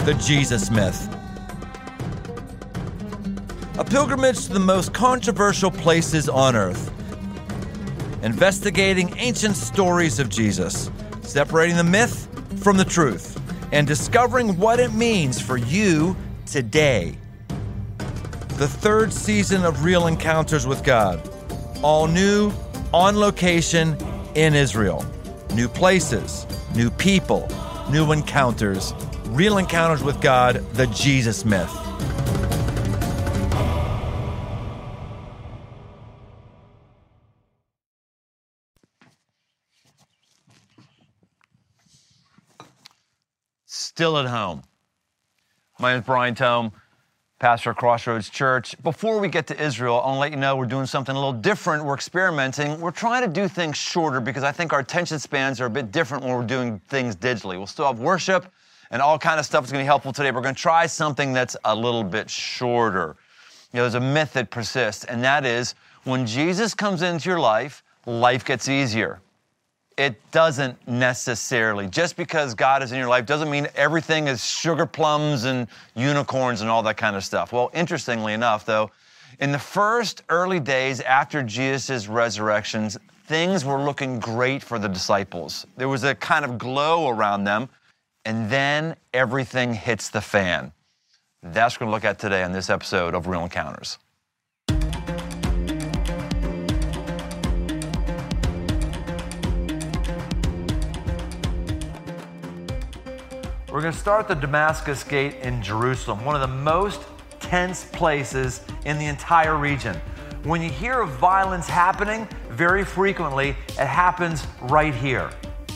the Jesus myth. A pilgrimage to the most controversial places on earth. Investigating ancient stories of Jesus, separating the myth from the truth, and discovering what it means for you today. The third season of Real Encounters with God. All new, on location, in Israel. New places, new people, new encounters. Real Encounters with God, the Jesus myth. Still at home. My name is Brian Tome, pastor at Crossroads Church. Before we get to Israel, I want to let you know we're doing something a little different. We're experimenting. We're trying to do things shorter because I think our attention spans are a bit different when we're doing things digitally. We'll still have worship and all kind of stuff that's going to be helpful today. We're going to try something that's a little bit shorter. You know, there's a myth that persists, and that is when Jesus comes into your life, life gets easier. It doesn't necessarily. Just because God is in your life doesn't mean everything is sugar plums and unicorns and all that kind of stuff. Well, interestingly enough, though, in the first early days after Jesus' resurrections, things were looking great for the disciples. There was a kind of glow around them, and then everything hits the fan. That's what we're going to look at today on this episode of Real Encounters. We're going to start the Damascus Gate in Jerusalem, one of the most tense places in the entire region. When you hear of violence happening, very frequently, it happens right here.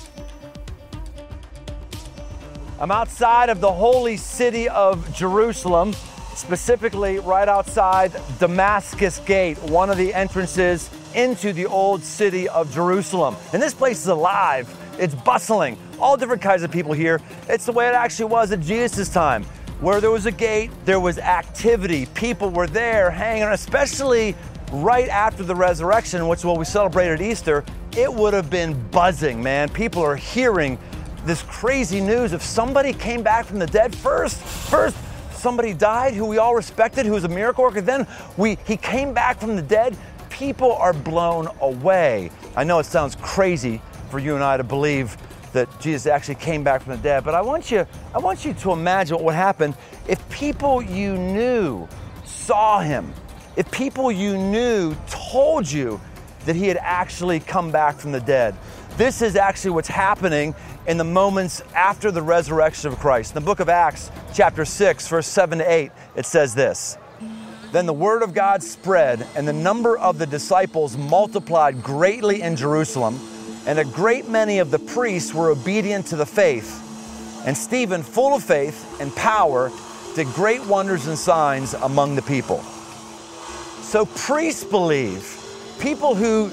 I'm outside of the holy city of Jerusalem, specifically right outside Damascus Gate, one of the entrances into the old city of Jerusalem. And this place is alive. It's bustling. All different kinds of people here. It's the way it actually was at Jesus' time. Where there was a gate, there was activity. People were there hanging, especially right after the resurrection, which is what we celebrated Easter. It would have been buzzing, man. People are hearing this crazy news of somebody came back from the dead first somebody died who we all respected, who was a miracle worker. Then he came back from the dead. People are blown away. I know it sounds crazy for you and I to believe that Jesus actually came back from the dead, but I want you to imagine what would happen if people you knew saw him, if people you knew told you that he had actually come back from the dead. This is actually what's happening in the moments after the resurrection of Christ. In the book of Acts, chapter 6, verse 7 to 8, it says this: Then the word of God spread, and the number of the disciples multiplied greatly in Jerusalem, and a great many of the priests were obedient to the faith. And Stephen, full of faith and power, did great wonders and signs among the people. So priests believe. People who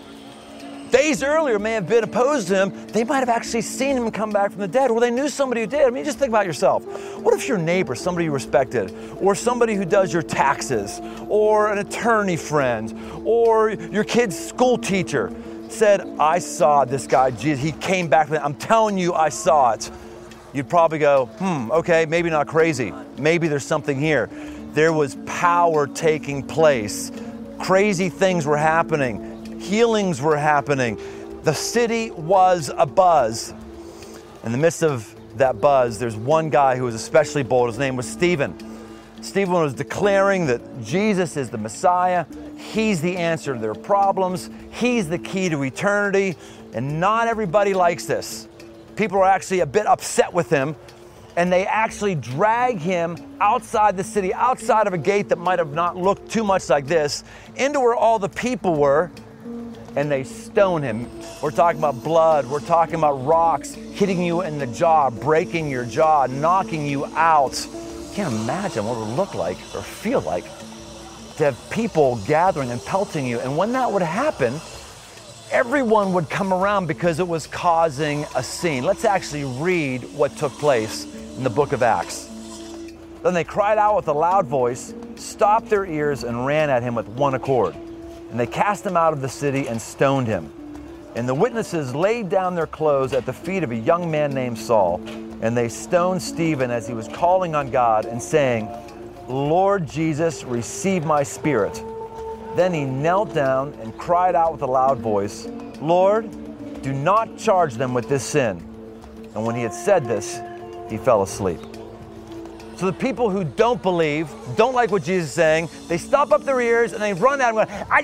days earlier may have been opposed to him, they might have actually seen him come back from the dead, or they knew somebody who did. I mean, just think about yourself. What if your neighbor, somebody you respected, or somebody who does your taxes, or an attorney friend, or your kid's school teacher said, I saw this guy, Jesus, he came back from the dead. I'm telling you, I saw it. You'd probably go, okay, maybe not crazy. Maybe there's something here. There was power taking place. Crazy things were happening. Healings were happening. The city was abuzz. In the midst of that buzz, there's one guy who was especially bold. His name was Stephen. Stephen was declaring that Jesus is the Messiah. He's the answer to their problems. He's the key to eternity. And not everybody likes this. People are actually a bit upset with him, and they actually drag him outside the city, outside of a gate that might have not looked too much like this, into where all the people were, and they stone him. We're talking about blood. We're talking about rocks hitting you in the jaw, breaking your jaw, knocking you out. Can't imagine what it would look like or feel like to have people gathering and pelting you. And when that would happen, everyone would come around because it was causing a scene. Let's actually read what took place in the book of Acts. Then they cried out with a loud voice, stopped their ears, and ran at him with one accord. And they cast him out of the city and stoned him. And the witnesses laid down their clothes at the feet of a young man named Saul. and they stoned Stephen as he was calling on God and saying, "Lord Jesus, receive my spirit." Then he knelt down and cried out with a loud voice, "Lord, do not charge them with this sin." And when he had said this, he fell asleep. So the people who don't believe, don't like what Jesus is saying, they stop up their ears and they run at him.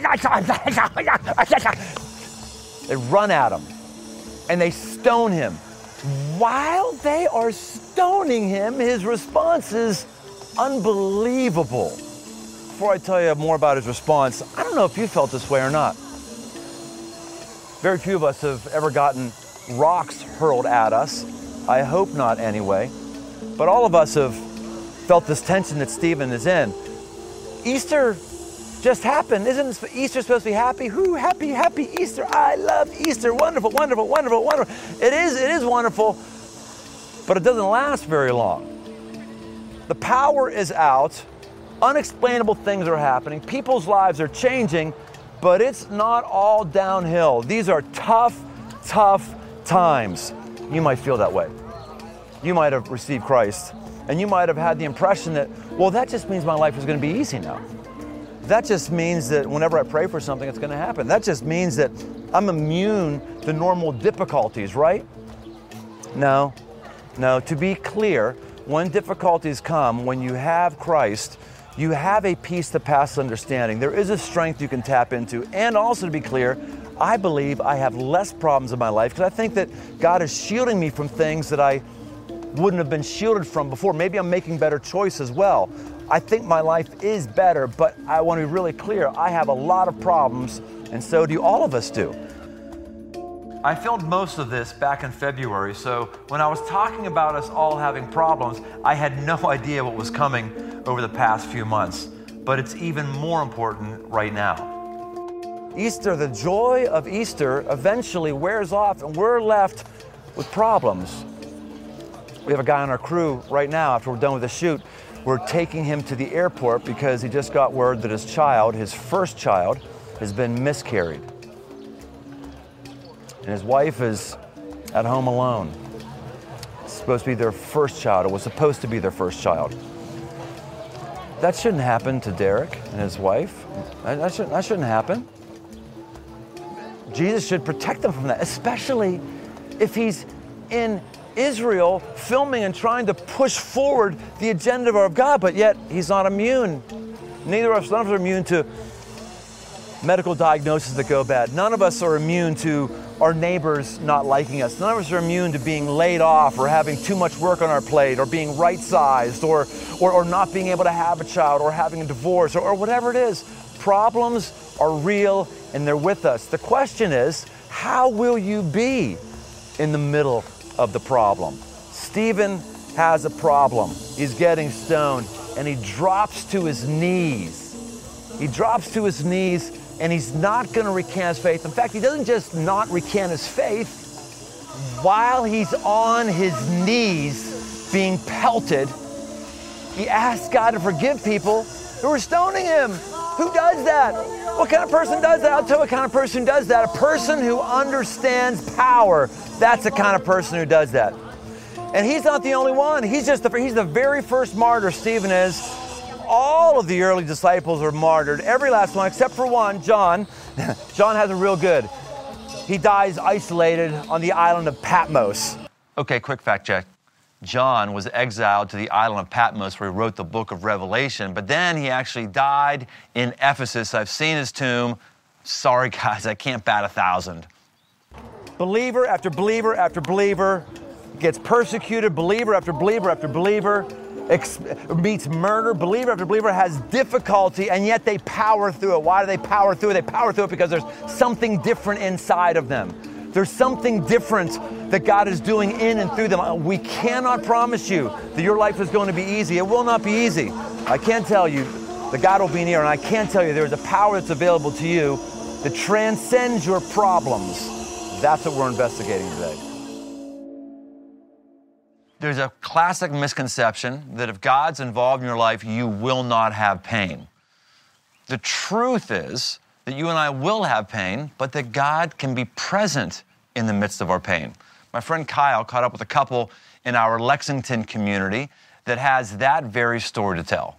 They run at him and they stone him. While they are stoning him, his response is unbelievable. Before I tell you more about his response, I don't know if you felt this way or not. Very few of us have ever gotten rocks hurled at us. I hope not anyway. But all of us have felt this tension that Stephen is in. Easter just happened. Isn't Easter supposed to be happy? Who happy, happy Easter. I love Easter. Wonderful, wonderful, wonderful, wonderful. It is wonderful, but it doesn't last very long. The power is out. Unexplainable things are happening. People's lives are changing, but it's not all downhill. These are tough, tough times. You might feel that way. You might have received Christ, and you might have had the impression that, well, that just means my life is going to be easy now. That just means that whenever I pray for something, it's going to happen. That just means that I'm immune to normal difficulties, right? No. To be clear, when difficulties come, when you have Christ, you have a peace that passes understanding. There is a strength you can tap into. And also, to be clear, I believe I have less problems in my life because I think that God is shielding me from things that I wouldn't have been shielded from before. Maybe I'm making better choices as well. I think my life is better, but I want to be really clear. I have a lot of problems, and so do all of us do. I filmed most of this back in February, so when I was talking about us all having problems, I had no idea what was coming over the past few months, but it's even more important right now. Easter, the joy of Easter eventually wears off and we're left with problems. We have a guy on our crew right now, after we're done with the shoot, we're taking him to the airport because he just got word that his first child, has been miscarried. And his wife is at home alone. It's supposed to be their first child. It was supposed to be their first child. That shouldn't happen to Derek and his wife. That shouldn't happen. Jesus should protect them from that, especially if he's in Israel filming and trying to push forward the agenda of God, but yet he's not immune. None of us are immune to medical diagnoses that go bad. None of us are immune to our neighbors not liking us. None of us are immune to being laid off or having too much work on our plate or being right-sized or not being able to have a child or having a divorce or whatever it is. Problems are real and they're with us. The question is, how will you be in the middle of the problem? Stephen has a problem. He's getting stoned and he drops to his knees. He drops to his knees and he's not going to recant his faith. In fact, he doesn't just not recant his faith. While he's on his knees being pelted, he asks God to forgive people who are stoning him. Who does that? What kind of person does that? I'll tell you what kind of person does that. A person who understands power. That's the kind of person who does that. And he's not the only one. He's the very first martyr, Stephen is. All of the early disciples are martyred, every last one except for one, John. John has it real good. He dies isolated on the island of Patmos. Okay, quick fact check. John was exiled to the island of Patmos where he wrote the book of Revelation, but then he actually died in Ephesus. I've seen his tomb. Sorry, guys, I can't bat 1,000. Believer after believer after believer gets persecuted, believer after believer after believer meets murder, believer after believer has difficulty, and yet they power through it. Why do they power through it? They power through it because there's something different inside of them. There's something different that God is doing in and through them. We cannot promise you that your life is going to be easy. It will not be easy. I can tell you that God will be near, and I can tell you there is a power that's available to you that transcends your problems. That's what we're investigating today. There's a classic misconception that if God's involved in your life, you will not have pain. The truth is that you and I will have pain, but that God can be present in the midst of our pain. My friend Kyle caught up with a couple in our Lexington community that has that very story to tell.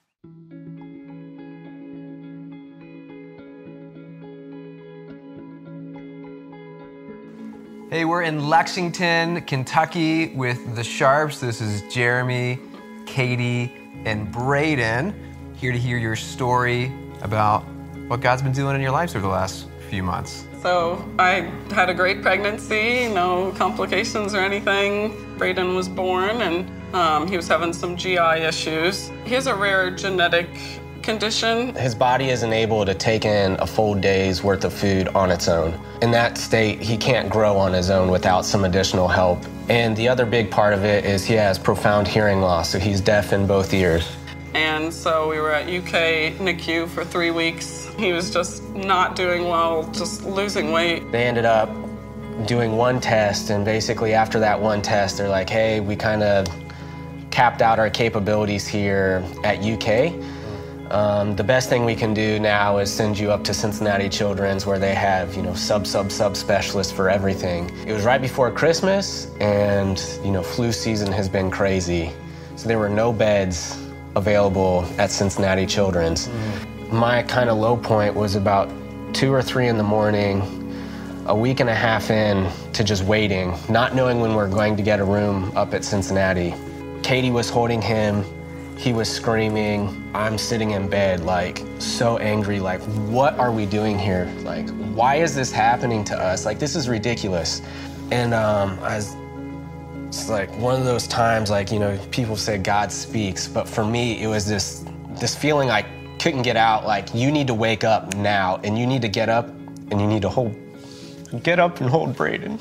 Hey, we're in Lexington, Kentucky with the Sharps. This is Jeremy, Katie, and Braden, here to hear your story about what God's been doing in your lives over the last few months. So I had a great pregnancy, no complications or anything. Braden was born and he was having some GI issues. He has a rare genetic condition. His body isn't able to take in a full day's worth of food on its own. In that state, he can't grow on his own without some additional help. And the other big part of it is he has profound hearing loss, so he's deaf in both ears. And so we were at UK NICU for 3 weeks. He was just not doing well, just losing weight. They ended up doing one test, and basically after that one test, they're like, hey, we kind of capped out our capabilities here at UK. The best thing we can do now is send you up to Cincinnati Children's, where they have, sub specialists for everything. It was right before Christmas, and, flu season has been crazy. So there were no beds available at Cincinnati Children's. My kind of low point was about 2 or 3 in the morning, a week and a half in to just waiting, not knowing when we're going to get a room up at Cincinnati. Katie was holding him. He was screaming. I'm sitting in bed, so angry, what are we doing here? Why is this happening to us? This is ridiculous. And it's one of those times, people say God speaks, but for me, it was this feeling I couldn't get out, you need to wake up now, and you need to get up, and you need to get up and hold Braden.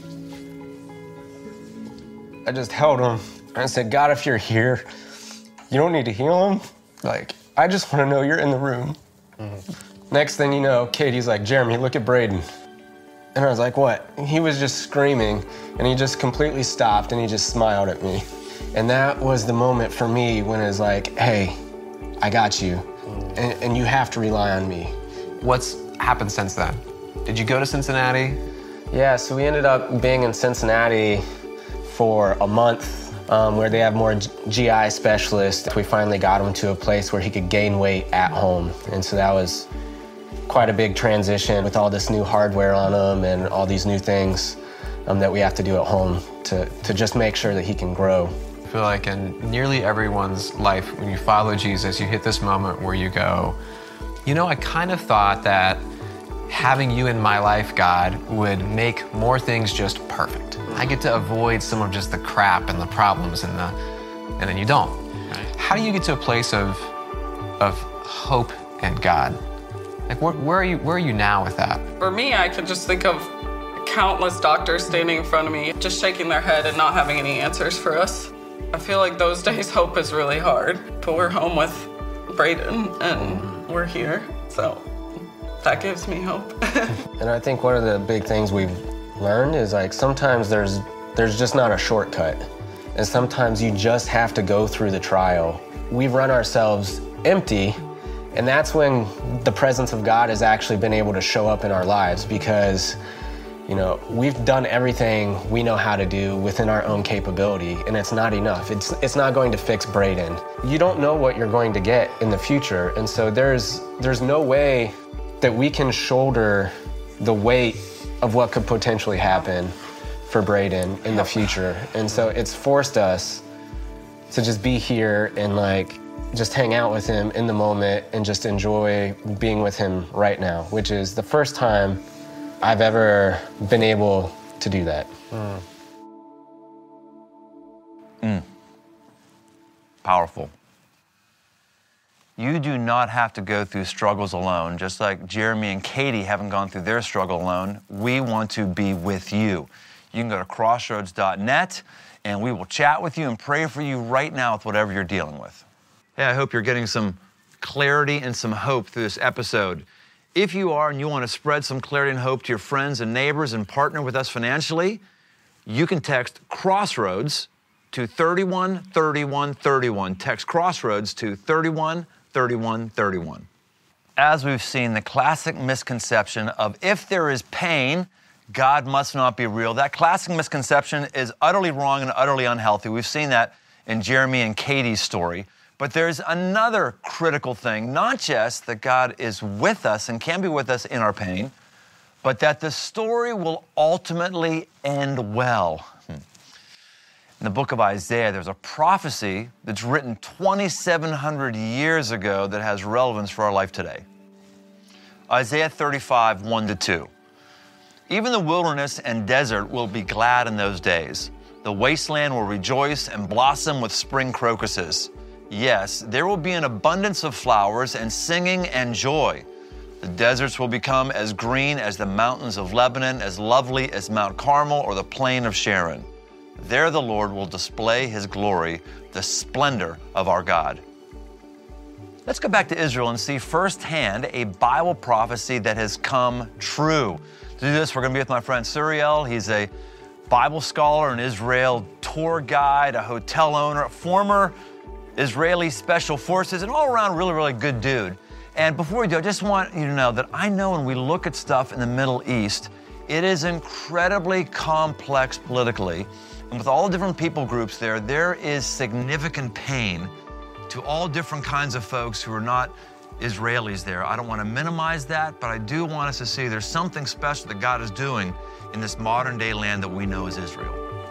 I just held him, and I said, God, if you're here, you don't need to heal him. I just want to know you're in the room. Next thing you know, Katie's like, Jeremy, look at Braden. And I was like, what? He was just screaming, and he just completely stopped, and he just smiled at me. And that was the moment for me when it was like, hey, I got you, and you have to rely on me. What's happened since then? Did you go to Cincinnati? Yeah, so we ended up being in Cincinnati for a month, where they have more GI specialists. We finally got him to a place where he could gain weight at home. And so that was quite a big transition with all this new hardware on him and all these new things that we have to do at home to just make sure that he can grow. I feel like in nearly everyone's life, when you follow Jesus, you hit this moment where you go, I kind of thought that having you in my life, God, would make more things just perfect. I get to avoid some of just the crap and the problems and then you don't. Right. How do you get to a place of hope and God? Where are you now with that? For me, I could just think of countless doctors standing in front of me, just shaking their head and not having any answers for us. I feel like those days hope is really hard, but we're home with Braden and we're here, so that gives me hope. And I think one of the big things we've learned is sometimes there's just not a shortcut, and sometimes you just have to go through the trial. We've run ourselves empty, and that's when the presence of God has actually been able to show up in our lives, because we've done everything we know how to do within our own capability, and it's not enough. It's not going to fix Braden. You don't know what you're going to get in the future, and so there's no way that we can shoulder the weight of what could potentially happen for Braden in the future. And so it's forced us to just be here and just hang out with him in the moment and just enjoy being with him right now, which is the first time I've ever been able to do that. Powerful. You do not have to go through struggles alone, just like Jeremy and Katie haven't gone through their struggle alone. We want to be with you. You can go to crossroads.net, and we will chat with you and pray for you right now with whatever you're dealing with. Hey, I hope you're getting some clarity and some hope through this episode. If you are and you want to spread some clarity and hope to your friends and neighbors and partner with us financially, you can text Crossroads to 313131. Text Crossroads to 313131. As we've seen, the classic misconception of if there is pain, God must not be real. That classic misconception is utterly wrong and utterly unhealthy. We've seen that in Jeremy and Katie's story. But there's another critical thing, not just that God is with us and can be with us in our pain, but that the story will ultimately end well. In the book of Isaiah, there's a prophecy that's written 2,700 years ago that has relevance for our life today. Isaiah 35, 1-2. Even the wilderness and desert will be glad in those days. The wasteland will rejoice and blossom with spring crocuses. Yes, there will be an abundance of flowers and singing and joy. The deserts will become as green as the mountains of Lebanon, as lovely as Mount Carmel or the plain of Sharon. There the Lord will display his glory, the splendor of our God. Let's go back to Israel and see firsthand a Bible prophecy that has come true. To do this, we're going to be with my friend Suriel. He's a Bible scholar in Israel, tour guide, a hotel owner, former Israeli Special Forces, and all around really, really good dude. And before we do, I just want you to know that I know when we look at stuff in the Middle East, it is incredibly complex politically. And with all the different people groups there is significant pain to all different kinds of folks who are not Israelis there. I don't want to minimize that, but I do want us to see there's something special that God is doing in this modern day land that we know as Israel.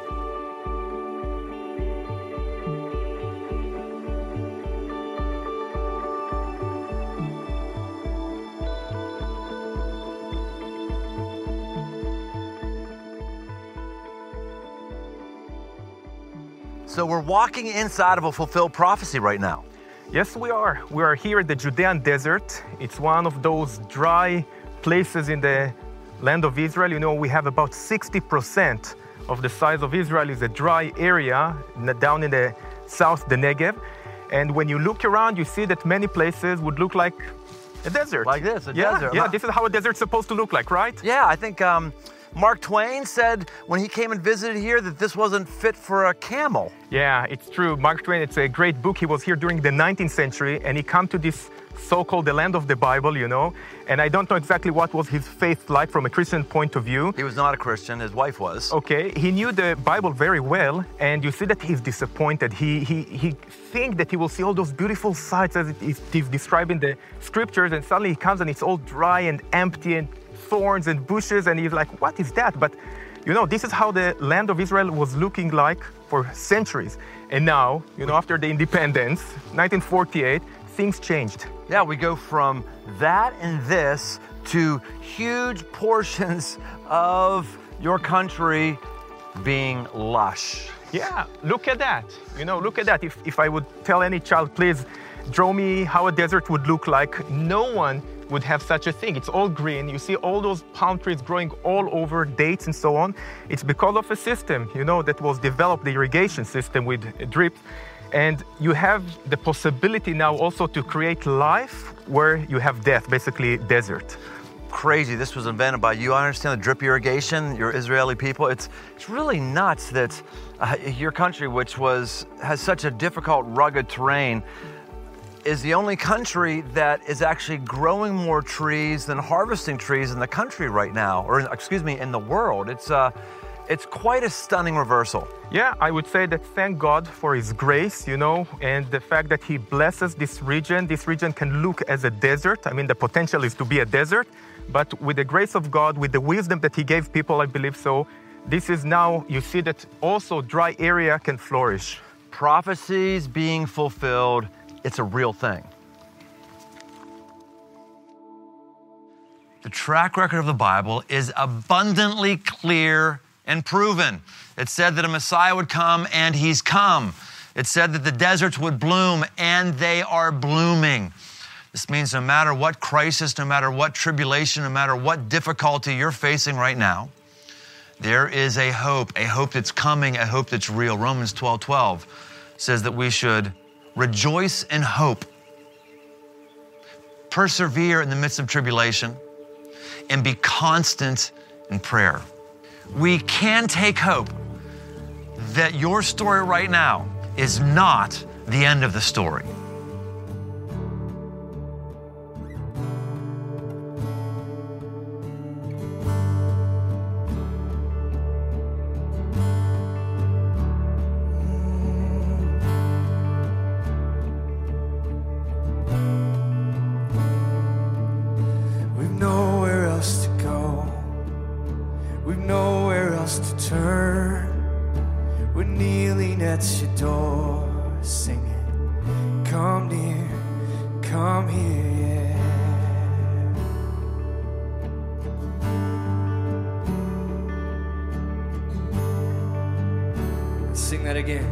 So we're walking inside of a fulfilled prophecy right now. Yes, we are. We are here at the Judean desert. It's one of those dry places in the land of Israel. You know, we have about 60% of the size of Israel is a dry area down in the south, the Negev. And when you look around, you see that many places would look like a desert. Like this, desert. Yeah, this is how a desert's supposed to look like, right? Yeah, I think Mark Twain said when he came and visited here that this wasn't fit for a camel. Yeah, it's true. Mark Twain, it's a great book. He was here during the 19th century, and he came to this so-called the land of the Bible, you know. And I don't know exactly what was his faith like from a Christian point of view. He was not a Christian. His wife was. Okay, he knew the Bible very well, and you see that he's disappointed. He thinks that he will see all those beautiful sights as it is described in the scriptures, and suddenly he comes and it's all dry and empty and thorns and bushes, and he's like, what is that? But you know, this is how the land of Israel was looking like for centuries. And now, you know, after the independence, 1948, things changed. Yeah, we go from that and this to huge portions of your country being lush. Yeah, look at that. You know, look at that. If I would tell any child, please draw me how a desert would look like, no one would have such a thing. It's all green. You see all those palm trees growing all over, dates and so on. It's because of a system, you know, that was developed, the irrigation system with drip. And you have the possibility now also to create life where you have death, basically desert. Crazy. This was invented by you. I understand the drip irrigation, your Israeli people. It's really nuts that your country, which has such a difficult, rugged terrain, is the only country that is actually growing more trees than harvesting trees in the country right now, or excuse me, in the world. It's quite a stunning reversal. Yeah, I would say that thank God for His grace, you know, and the fact that He blesses this region. This region can look as a desert. I mean, the potential is to be a desert, but with the grace of God, with the wisdom that He gave people, I believe so, this is now, you see that also dry area can flourish. Prophecies being fulfilled, it's a real thing. The track record of the Bible is abundantly clear and proven. It said that a Messiah would come, and He's come. It said that the deserts would bloom, and they are blooming. This means no matter what crisis, no matter what tribulation, no matter what difficulty you're facing right now, there is a hope that's coming, a hope that's real. Romans 12:12 says that we should rejoice in hope, persevere in the midst of tribulation, and be constant in prayer. We can take hope that your story right now is not the end of the story. door, singing, come near, come here, yeah. Sing that again.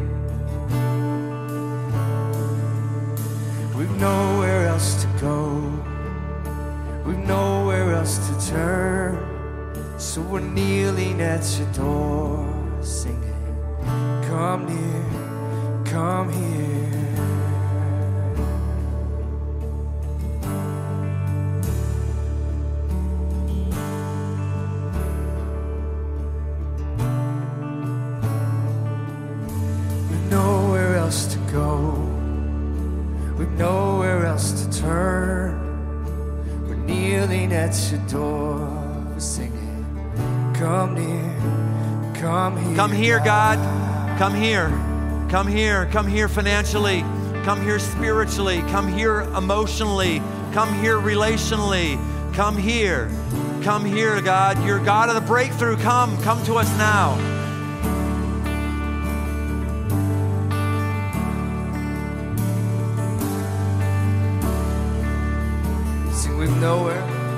We've nowhere else to go, we've nowhere else to turn, so we're kneeling at your door, singing, come near, come here. We've nowhere else to go, we've nowhere else to turn, we're kneeling at your door, singing, come near, come here. Come here, God. Come here. Come here. Come here financially. Come here spiritually. Come here emotionally. Come here relationally. Come here. Come here, God. You're God of the breakthrough. Come to us now. Sing, we've nowhere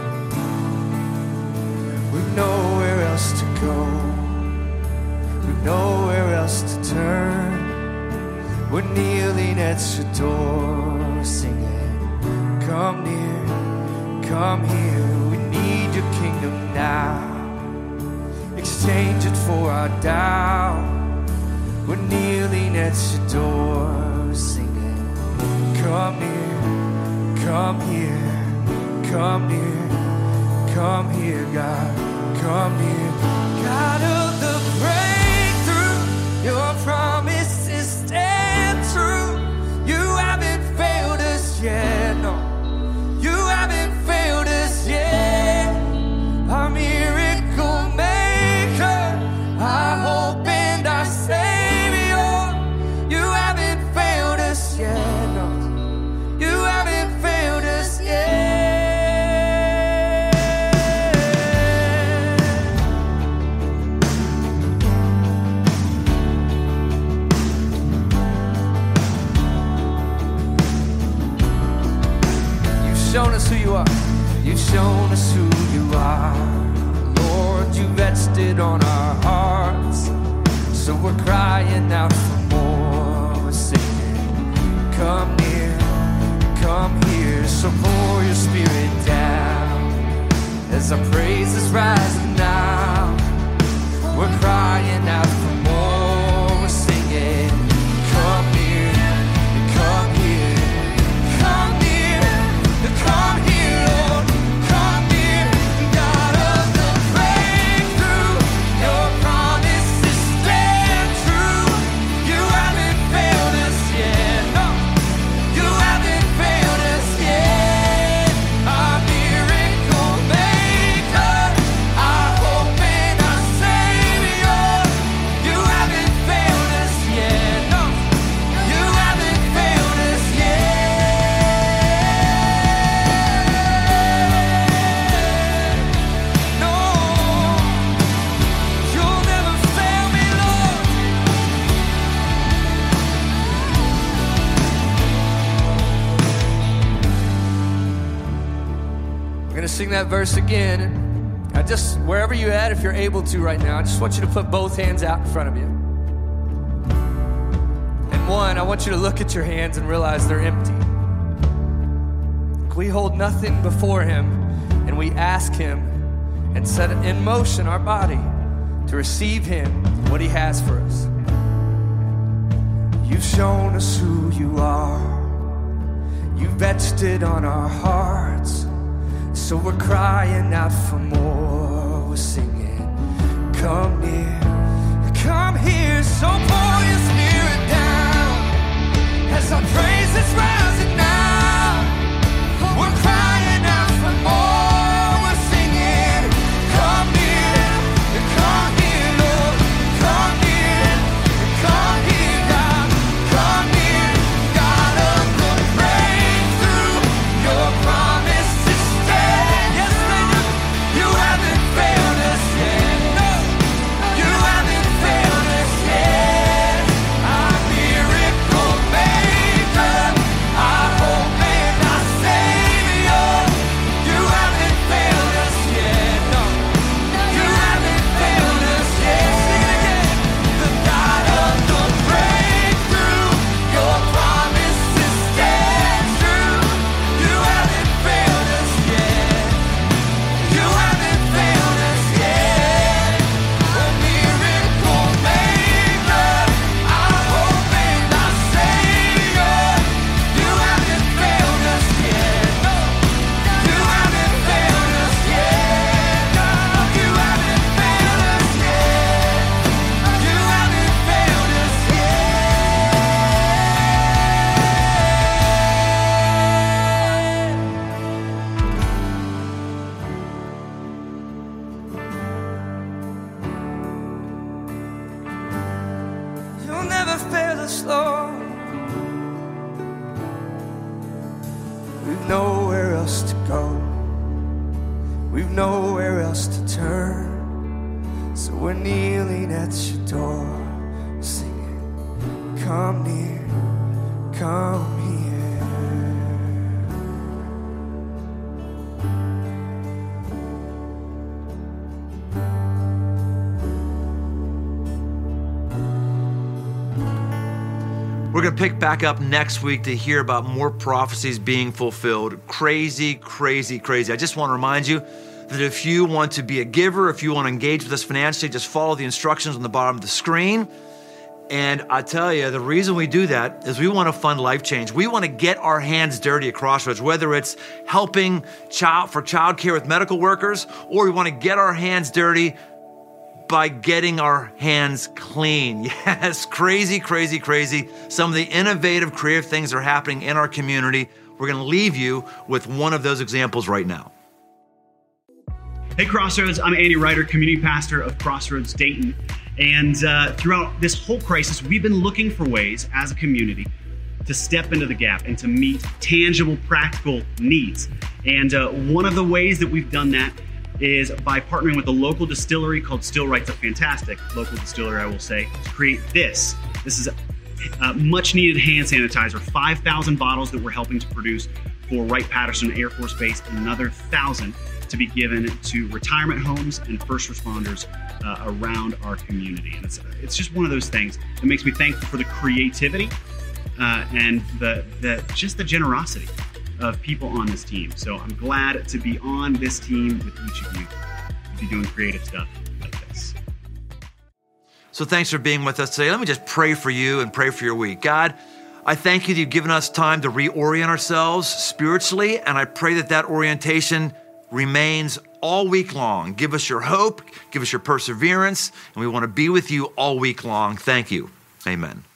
else to go, we've nowhere else to turn, we're kneeling at your door, singing, come near, come here. We need your kingdom now, exchange it for our doubt. We're kneeling at your door, singing, come near, come here, come near, come here, God, come near. God of the breakthrough, your promises stand true. You haven't failed us yet, no. You haven't failed us yet. Our miracle maker, our hope and our Savior. You haven't failed us yet, no. You haven't failed us yet. Shown us who you are. You've shown us who you are. Lord, you've etched it on our hearts. So we're crying out for more. We're singing, come near, come here. So pour your spirit down as our praises rising now. We're crying out for more. We're singing, come near, come here, come near. Come here, Lord, come near, God of the breakthrough. Your promises stand true. You haven't failed us yet, no. You haven't failed us yet. Our miracle maker, our hope and our Savior. You haven't failed us yet, no. You haven't failed us yet. Sing that verse again. I just, wherever you're at, if you're able to right now, I just want you to put both hands out in front of you. And one, I want you to look at your hands and realize they're empty. We hold nothing before him, and we ask him and set in motion our body to receive him, what he has for us. You've shown us who you are. You've etched it on our hearts. So we're crying out for more. We're singing, come near, come here. So pour your spirit down as our praise is rising now. We're crying out for more. We're singing, come near, Lord, come near, come here, God, come near, God of the breakthrough. Your promise is stand. Yes, they do. You haven't failed us yet. No, you haven't failed us yet. else to turn. So we're kneeling at your door, singing, come near, come here. We're going to pick back up next week to hear about more prophecies being fulfilled. Crazy, crazy, crazy. I just want to remind you that if you want to be a giver, if you want to engage with us financially, just follow the instructions on the bottom of the screen. And I tell you, the reason we do that is we want to fund life change. We want to get our hands dirty at Crossroads, whether it's helping for childcare with medical workers, or we want to get our hands dirty by getting our hands clean. Yes, crazy, crazy, crazy. Some of the innovative, creative things are happening in our community. We're going to leave you with one of those examples right now. Hey Crossroads, I'm Andy Ryder, community pastor of Crossroads Dayton. And throughout this whole crisis, we've been looking for ways as a community to step into the gap and to meet tangible, practical needs. And one of the ways that we've done that is by partnering with a local distillery called Still Right's, a fantastic local distillery, I will say, to create this. This is a much needed hand sanitizer, 5,000 bottles that we're helping to produce for Wright-Patterson Air Force Base, and another 1,000 to be given to retirement homes and first responders around our community. And it's just one of those things that makes me thankful for the creativity and just the generosity of people on this team. So I'm glad to be on this team with each of you to be doing creative stuff like this. So thanks for being with us today. Let me just pray for you and pray for your week. God, I thank you that you've given us time to reorient ourselves spiritually, and I pray that that orientation remains all week long. Give us your hope, give us your perseverance, and we want to be with you all week long. Thank you. Amen.